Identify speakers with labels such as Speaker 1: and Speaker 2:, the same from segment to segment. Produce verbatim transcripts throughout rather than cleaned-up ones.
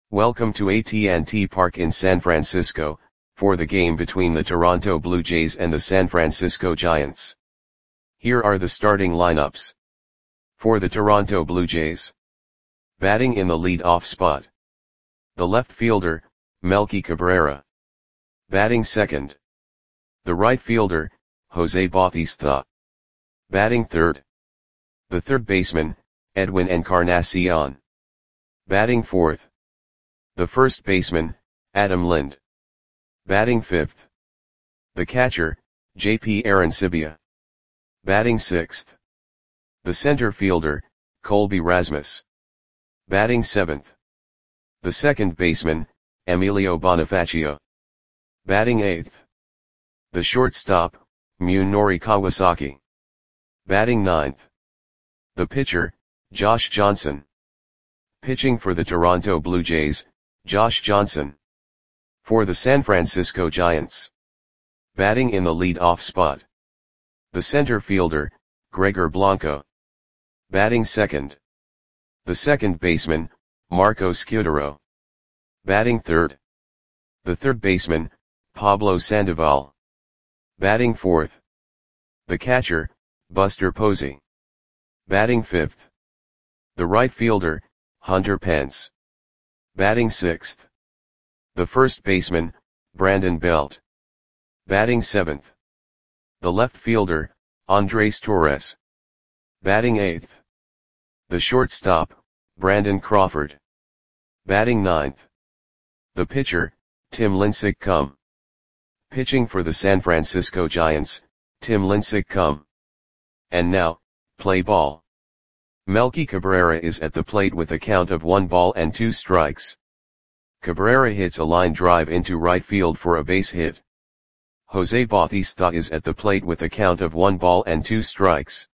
Speaker 1: Welcome to A T and T Park in San Francisco, for the game between the Toronto Blue Jays and the San Francisco Giants. Here are the starting lineups. For the Toronto Blue Jays. Batting in the lead-off spot. The left fielder, Melky Cabrera. Batting second. The right fielder, Jose Bautista. Batting third. The third baseman, Edwin Encarnacion. Batting fourth. The first baseman, Adam Lind. Batting fifth. The catcher, J P Arencibia. Batting sixth. The center fielder, Colby Rasmus. Batting seventh. The second baseman, Emilio Bonifacio. Batting eighth. The shortstop, Munenori Kawasaki. Batting ninth. The pitcher, Josh Johnson. Pitching for the Toronto Blue Jays, Josh Johnson. For the San Francisco Giants. Batting in the lead-off spot. The center fielder, Gregor Blanco. Batting second. The second baseman, Marco Scutaro. Batting third. The third baseman, Pablo Sandoval. Batting fourth. The catcher, Buster Posey. Batting fifth. The right fielder, Hunter Pence. Batting sixth. The first baseman, Brandon Belt. Batting seventh. The left fielder, Andres Torres. Batting eighth. The shortstop, Brandon Crawford. Batting ninth. The pitcher, Tim Lincecum. Pitching for the San Francisco Giants, Tim Lincecum. And now, play ball. Melky Cabrera is at the plate with a count of one ball and two strikes. Cabrera hits a line drive into right field for a base hit. Jose Bautista is at the plate with a count of one ball and two strikes.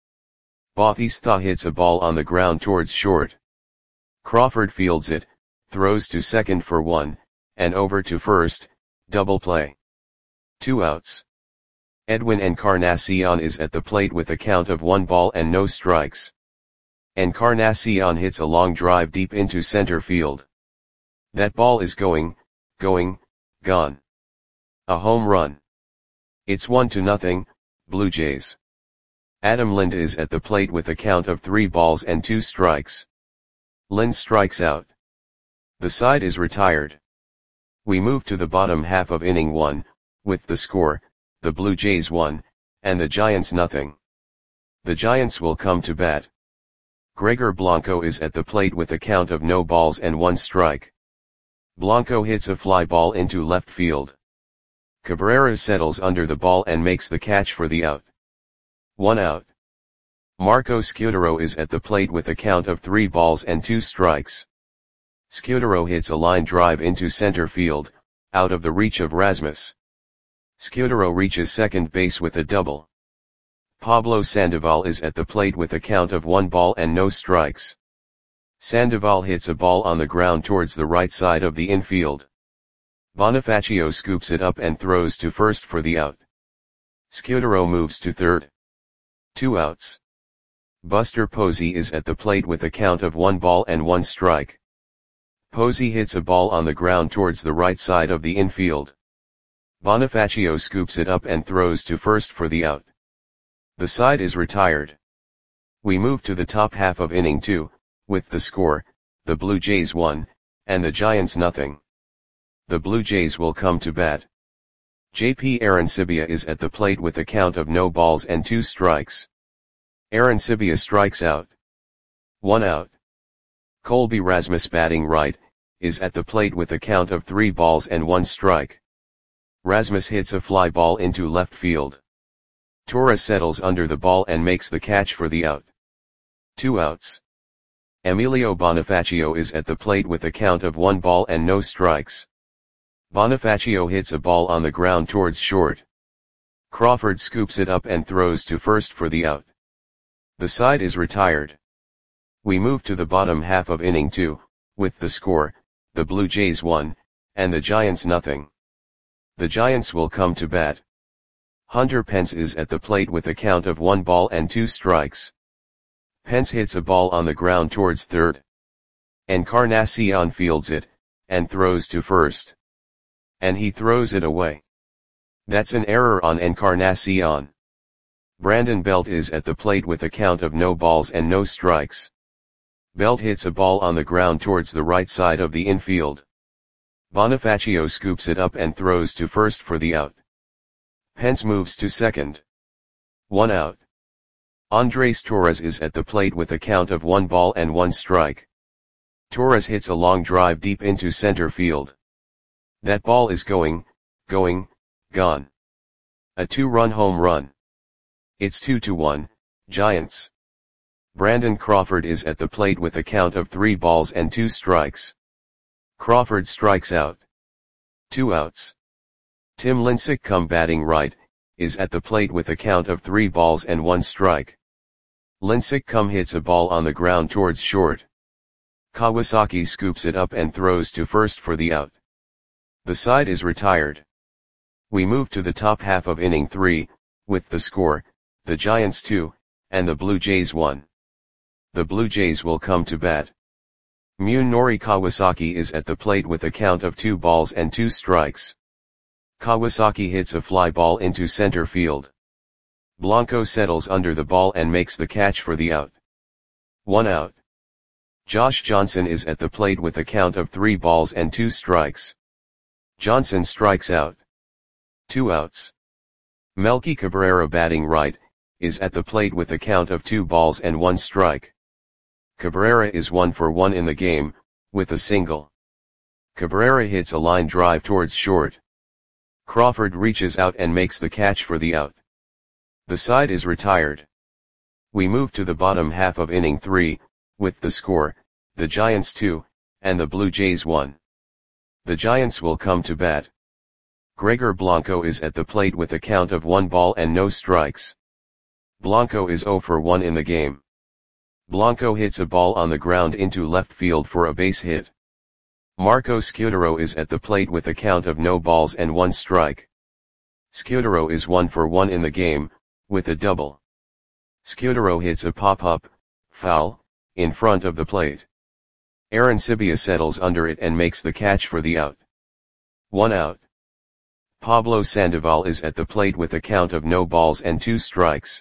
Speaker 1: Bautista hits a ball on the ground towards short. Crawford fields it, throws to second for one, and over to first, double play. Two outs. Edwin Encarnacion is at the plate with a count of one ball and no strikes. Encarnacion hits a long drive deep into center field. That ball is going, going, gone. A home run. It's one to nothing, Blue Jays. Adam Lind is at the plate with a count of three balls and two strikes. Lind strikes out. The side is retired. We move to the bottom half of inning one, with the score, the Blue Jays one, and the Giants nothing. The Giants will come to bat. Gregor Blanco is at the plate with a count of no balls and one strike. Blanco hits a fly ball into left field. Cabrera settles under the ball and makes the catch for the out. One out. Marco Scutaro is at the plate with a count of three balls and two strikes. Scutaro hits a line drive into center field, out of the reach of Rasmus. Scutaro reaches second base with a double. Pablo Sandoval is at the plate with a count of one ball and no strikes. Sandoval hits a ball on the ground towards the right side of the infield. Bonifacio scoops it up and throws to first for the out. Scutaro moves to third. Two outs. Buster Posey is at the plate with a count of one ball and one strike. Posey hits a ball on the ground towards the right side of the infield. Bonifacio scoops it up and throws to first for the out. The side is retired. We move to the top half of inning two, with the score, the Blue Jays one, and the Giants nothing. The Blue Jays will come to bat. J P Arencibia is at the plate with a count of no balls and two strikes. Arencibia strikes out. One out. Colby Rasmus batting right, is at the plate with a count of three balls and one strike. Rasmus hits a fly ball into left field. Torres settles under the ball and makes the catch for the out. Two outs. Emilio Bonifacio is at the plate with a count of one ball and no strikes. Bonifacio hits a ball on the ground towards short. Crawford scoops it up and throws to first for the out. The side is retired. We move to the bottom half of inning two, with the score, the Blue Jays one, and the Giants nothing. The Giants will come to bat. Hunter Pence is at the plate with a count of one ball and two strikes. Pence hits a ball on the ground towards third. Encarnacion fields it, and throws to first. And he throws it away. That's an error on Encarnacion. Brandon Belt is at the plate with a count of no balls and no strikes. Belt hits a ball on the ground towards the right side of the infield. Bonifacio scoops it up and throws to first for the out. Pence moves to second. One out. Andres Torres is at the plate with a count of one ball and one strike. Torres hits a long drive deep into center field. That ball is going, going, gone. A two-run home run. It's two to one, Giants. Brandon Crawford is at the plate with a count of three balls and two strikes. Crawford strikes out. Two outs. Tim Lincecum, batting right, is at the plate with a count of three balls and one strike. Lincecum hits a ball on the ground towards short. Kawasaki scoops it up and throws to first for the out. The side is retired. We move to the top half of inning three, with the score, the Giants two, and the Blue Jays one. The Blue Jays will come to bat. Munenori Kawasaki is at the plate with a count of two balls and two strikes. Kawasaki hits a fly ball into center field. Blanco settles under the ball and makes the catch for the out. One out. Josh Johnson is at the plate with a count of three balls and two strikes. Johnson strikes out. Two outs. Melky Cabrera, batting right, is at the plate with a count of two balls and one strike. Cabrera is one for one in the game, with a single. Cabrera hits a line drive towards short. Crawford reaches out and makes the catch for the out. The side is retired. We move to the bottom half of inning three, with the score, the Giants two, and the Blue Jays one. The Giants will come to bat. Gregor Blanco is at the plate with a count of one ball and no strikes. Blanco is zero for one in the game. Blanco hits a ball on the ground into left field for a base hit. Marco Scudero is at the plate with a count of no balls and one strike. Scudero is one for one in the game, with a double. Scudero hits a pop-up, foul, in front of the plate. Aaron Sibia settles under it and makes the catch for the out. One out. Pablo Sandoval is at the plate with a count of no balls and two strikes.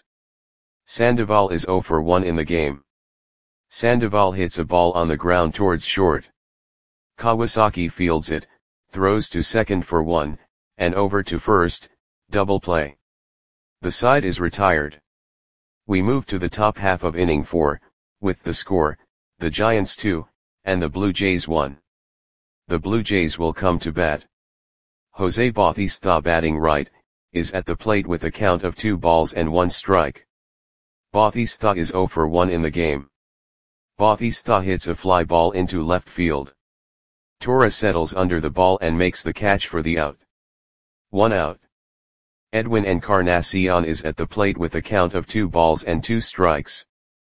Speaker 1: Sandoval is zero for one in the game. Sandoval hits a ball on the ground towards short. Kawasaki fields it, throws to second for one, and over to first, double play. The side is retired. We move to the top half of inning four, with the score, the Giants two, and the Blue Jays one. The Blue Jays will come to bat. Jose Bautista, batting right, is at the plate with a count of two balls and one strike. Bautista is zero for one in the game. Bautista hits a fly ball into left field. Torres settles under the ball and makes the catch for the out. One out. Edwin Encarnacion is at the plate with a count of two balls and two strikes.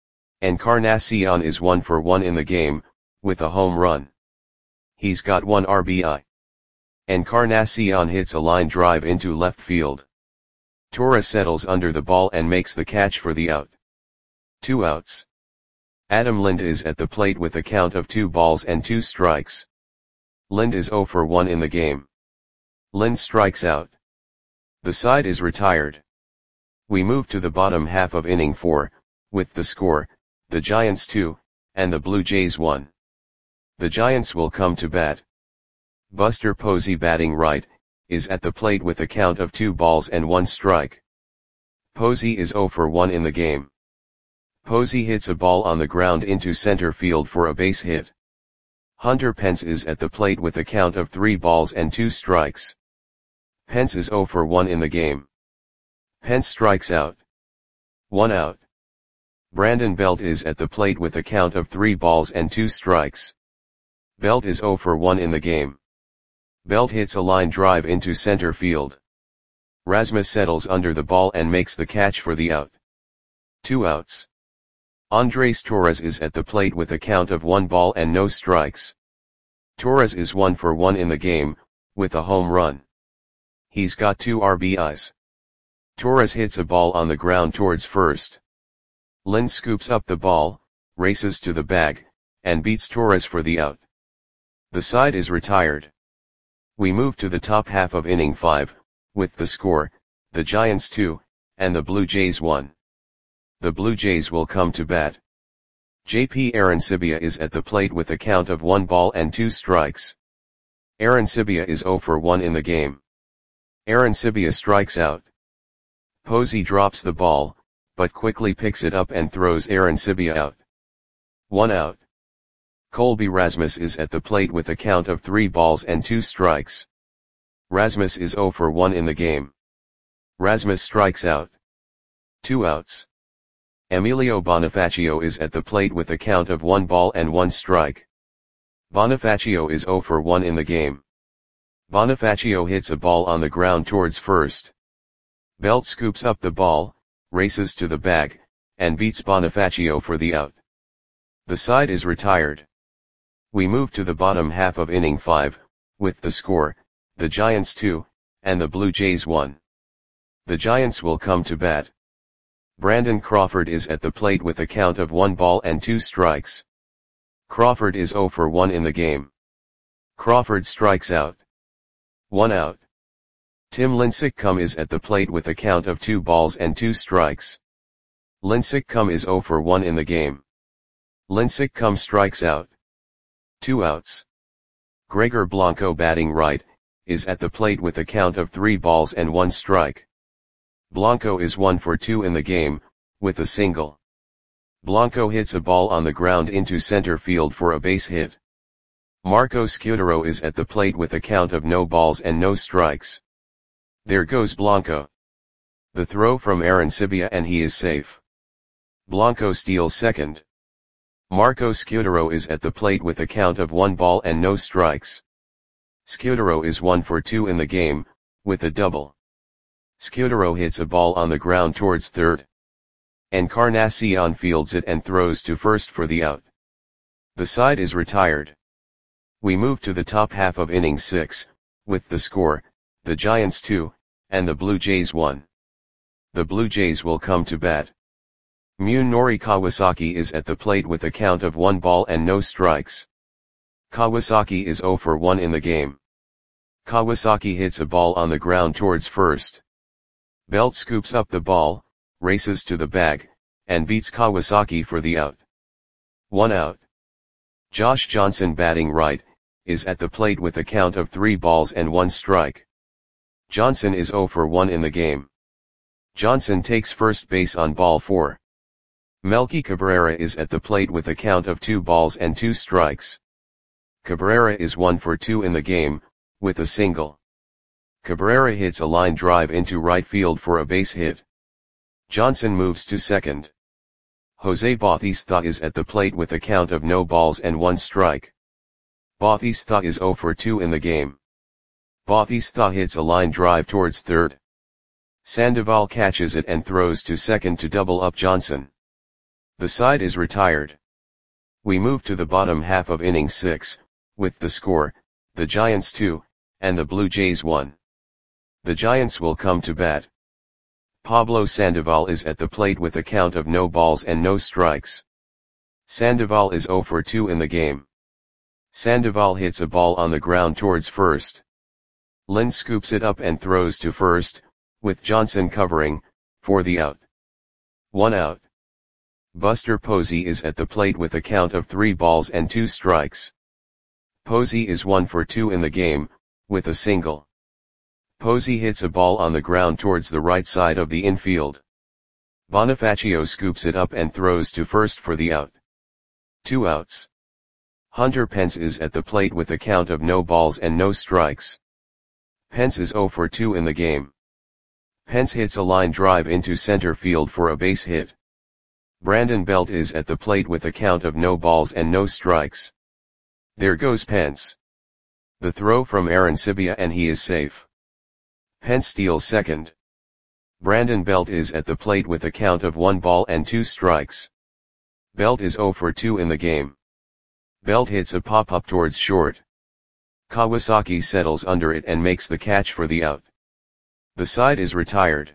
Speaker 1: Encarnacion is one for one in the game, with a home run. He's got one R B I. Encarnacion hits a line drive into left field. Torres settles under the ball and makes the catch for the out. Two outs. Adam Lind is at the plate with a count of two balls and two strikes. Lind is zero for one in the game. Lind strikes out. The side is retired. We move to the bottom half of inning four, with the score, the Giants two, and the Blue Jays one. The Giants will come to bat. Buster Posey, batting right, is at the plate with a count of two balls and one strike. Posey is zero for one in the game. Posey hits a ball on the ground into center field for a base hit. Hunter Pence is at the plate with a count of three balls and two strikes. Pence is zero for one in the game. Pence strikes out. One out. Brandon Belt is at the plate with a count of three balls and two strikes. Belt is zero for one in the game. Belt hits a line drive into center field. Rasmus settles under the ball and makes the catch for the out. Two outs. Andres Torres is at the plate with a count of one ball and no strikes. Torres is one for one in the game, with a home run. He's got two R B Is. Torres hits a ball on the ground towards first. Lind scoops up the ball, races to the bag, and beats Torres for the out. The side is retired. We move to the top half of inning five, with the score, the Giants two, and the Blue Jays one. The Blue Jays will come to bat. J P Arencibia is at the plate with a count of one ball and two strikes. Arencibia is zero for one in the game. Arencibia strikes out. Posey drops the ball, but quickly picks it up and throws Arencibia out. One out. Colby Rasmus is at the plate with a count of three balls and two strikes. Rasmus is zero for one in the game. Rasmus strikes out. Two outs. Emilio Bonifacio is at the plate with a count of one ball and one strike. Bonifacio is zero for one in the game. Bonifacio hits a ball on the ground towards first. Belt scoops up the ball, races to the bag, and beats Bonifacio for the out. The side is retired. We move to the bottom half of inning five, with the score, the Giants two, and the Blue Jays one. The Giants will come to bat. Brandon Crawford is at the plate with a count of one ball and two strikes. Crawford is zero for one in the game. Crawford strikes out. One out. Tim Lincecum is at the plate with a count of two balls and two strikes. Lincecum is zero for one in the game. Lincecum strikes out. Two outs. Gregor Blanco, batting right, is at the plate with a count of three balls and one strike. Blanco is one for two in the game, with a single. Blanco hits a ball on the ground into center field for a base hit. Marco Scutaro is at the plate with a count of no balls and no strikes. There goes Blanco. The throw from Arencibia and he is safe. Blanco steals second. Marco Scutaro is at the plate with a count of one ball and no strikes. Scutaro is one for two in the game, with a double. Scutaro hits a ball on the ground towards third. Encarnacion fields it and throws to first for the out. The side is retired. We move to the top half of inning six, with the score, the Giants two, and the Blue Jays one. The Blue Jays will come to bat. Munenori Kawasaki is at the plate with a count of one ball and no strikes. Kawasaki is zero for one in the game. Kawasaki hits a ball on the ground towards first. Belt scoops up the ball, races to the bag, and beats Kawasaki for the out. One out. Josh Johnson, batting right, is at the plate with a count of three balls and one strike. Johnson is zero for one in the game. Johnson takes first base on ball four. Melky Cabrera is at the plate with a count of two balls and two strikes. Cabrera is one for two in the game, with a single. Cabrera hits a line drive into right field for a base hit. Johnson moves to second. Jose Bautista is at the plate with a count of no balls and one strike. Bautista is zero for two in the game. Bautista hits a line drive towards third. Sandoval catches it and throws to second to double up Johnson. The side is retired. We move to the bottom half of inning six, with the score, the Giants two, and the Blue Jays one. The Giants will come to bat. Pablo Sandoval is at the plate with a count of no balls and no strikes. Sandoval is zero for two in the game. Sandoval hits a ball on the ground towards first. Lynn scoops it up and throws to first, with Johnson covering, for the out. One out. Buster Posey is at the plate with a count of three balls and two strikes. Posey is one for two in the game, with a single. Posey hits a ball on the ground towards the right side of the infield. Bonifacio scoops it up and throws to first for the out. Two outs. Hunter Pence is at the plate with a count of no balls and no strikes. Pence is zero for two in the game. Pence hits a line drive into center field for a base hit. Brandon Belt is at the plate with a count of no balls and no strikes. There goes Pence. The throw from Arencibia and he is safe. Pence steals second. Brandon Belt is at the plate with a count of one ball and two strikes. Belt is zero for two in the game. Belt hits a pop-up towards short. Kawasaki settles under it and makes the catch for the out. The side is retired.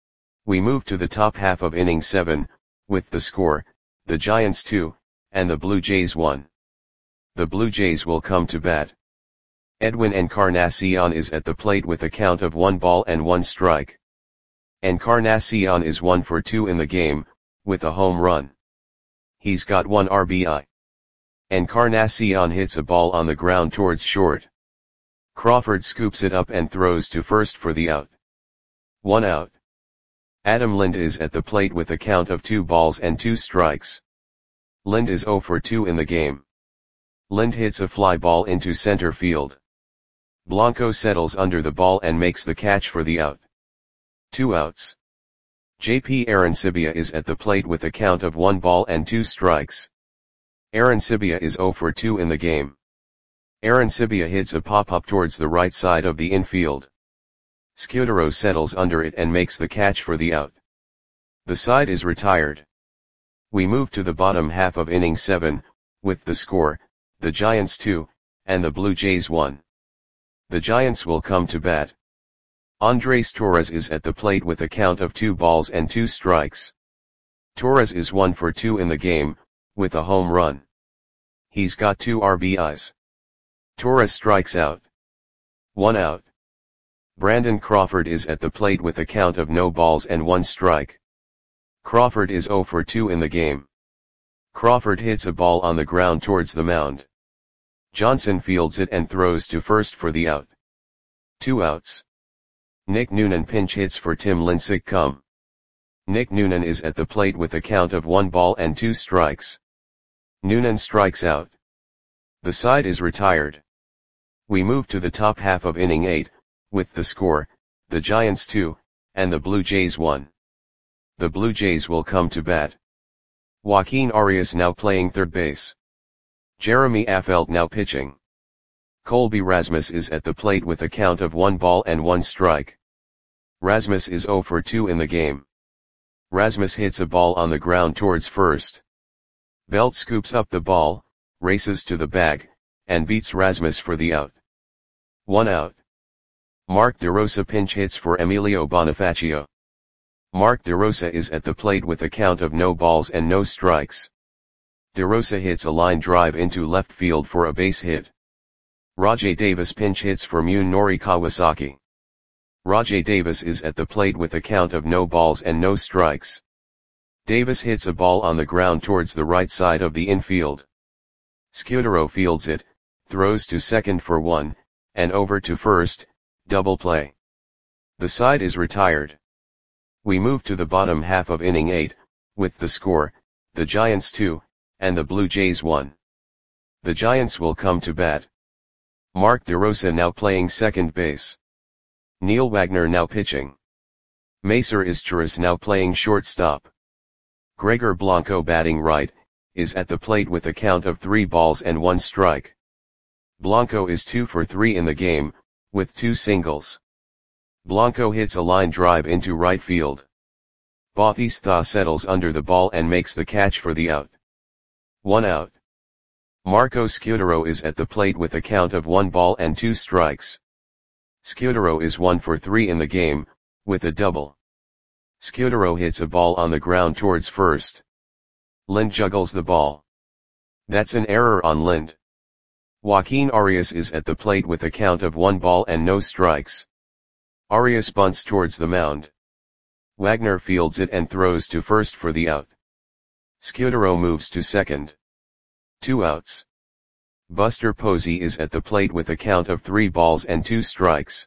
Speaker 1: We move to the top half of inning seven, with the score, the Giants two, and the Blue Jays one. The Blue Jays will come to bat. Edwin Encarnacion is at the plate with a count of one ball and one strike. Encarnacion is one for two in the game, with a home run. He's got one R B I. Encarnacion hits a ball on the ground towards short. Crawford scoops it up and throws to first for the out. One out. Adam Lind is at the plate with a count of two balls and two strikes. Lind is zero for two in the game. Lind hits a fly ball into center field. Blanco settles under the ball and makes the catch for the out. Two outs. J P Arancibia is at the plate with a count of one ball and two strikes. Arancibia is zero for two in the game. Arancibia hits a pop-up towards the right side of the infield. Scudero settles under it and makes the catch for the out. The side is retired. We move to the bottom half of inning seven, with the score, the Giants two, and the Blue Jays one. The Giants will come to bat. Andres Torres is at the plate with a count of two balls and two strikes. Torres is one for two in the game, with a home run. He's got two R B Is. Torres strikes out. One out. Brandon Crawford is at the plate with a count of no balls and one strike. Crawford is zero for two in the game. Crawford hits a ball on the ground towards the mound. Johnson fields it and throws to first for the out. Two outs. Nick Noonan pinch hits for Tim Lincecum. Nick Noonan is at the plate with a count of one ball and two strikes. Noonan strikes out. The side is retired. We move to the top half of inning eight, with the score, the Giants two, and the Blue Jays one. The Blue Jays will come to bat. Joaquin Arias now playing third base. Jeremy Affeldt now pitching. Colby Rasmus is at the plate with a count of one ball and one strike. Rasmus is zero for two in the game. Rasmus hits a ball on the ground towards first. Belt scoops up the ball, races to the bag, and beats Rasmus for the out. One out. Mark DeRosa pinch hits for Emilio Bonifacio. Mark DeRosa is at the plate with a count of no balls and no strikes. DeRosa hits a line drive into left field for a base hit. Rajai Davis pinch hits for Munenori Kawasaki. Rajai Davis is at the plate with a count of no balls and no strikes. Davis hits a ball on the ground towards the right side of the infield. Scudero fields it, throws to second for one, and over to first, double play. The side is retired. We move to the bottom half of inning eight, with the score, the Giants two, and the Blue Jays one. The Giants will come to bat. Mark DeRosa now playing second base. Neil Wagner now pitching. Macer Izturis now playing shortstop. Gregor Blanco batting right, is at the plate with a count of three balls and one strike. Blanco is two for three in the game, with two singles. Blanco hits a line drive into right field. Bautista settles under the ball and makes the catch for the out. One out. Marco Scudero is at the plate with a count of one ball and two strikes. Scudero is one for three in the game, with a double. Scudero hits a ball on the ground towards first. Lind juggles the ball. That's an error on Lind. Joaquin Arias is at the plate with a count of one ball and no strikes. Arias bunts towards the mound. Wagner fields it and throws to first for the out. Scudero moves to second. Two outs. Buster Posey is at the plate with a count of three balls and two strikes.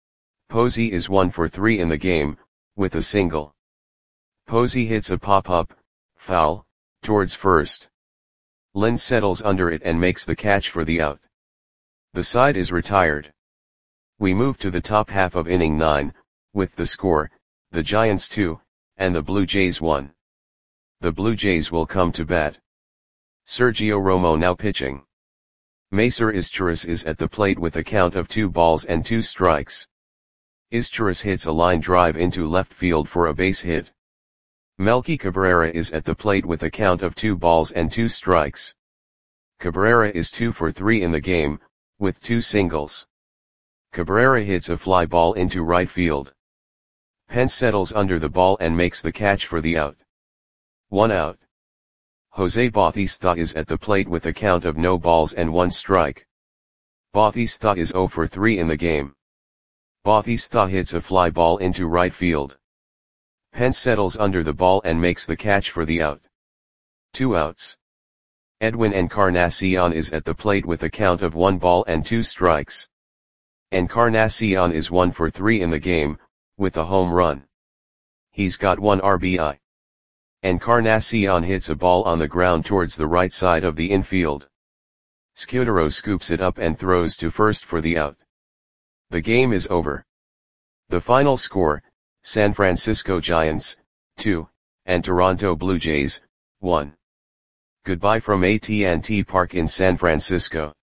Speaker 1: Posey is one for three in the game, with a single. Posey hits a pop-up, foul, towards first. Lind settles under it and makes the catch for the out. The side is retired. We move to the top half of inning nine, with the score, the Giants two, and the Blue Jays one. The Blue Jays will come to bat. Sergio Romo now pitching. Macer Izturis is at the plate with a count of two balls and two strikes. Izturis hits a line drive into left field for a base hit. Melky Cabrera is at the plate with a count of two balls and two strikes. Cabrera is two for three in the game, with two singles. Cabrera hits a fly ball into right field. Pence settles under the ball and makes the catch for the out. One out. Jose Bautista is at the plate with a count of no balls and one strike. Bautista is zero for three in the game. Bautista hits a fly ball into right field. Pence settles under the ball and makes the catch for the out. Two outs. Edwin Encarnacion is at the plate with a count of one ball and two strikes. Encarnacion is one for three in the game, with a home run. He's got one R B I. Encarnacion hits a ball on the ground towards the right side of the infield. Scudero scoops it up and throws to first for the out. The game is over. The final score, San Francisco Giants, two, and Toronto Blue Jays, one. Goodbye from A T and T Park in San Francisco.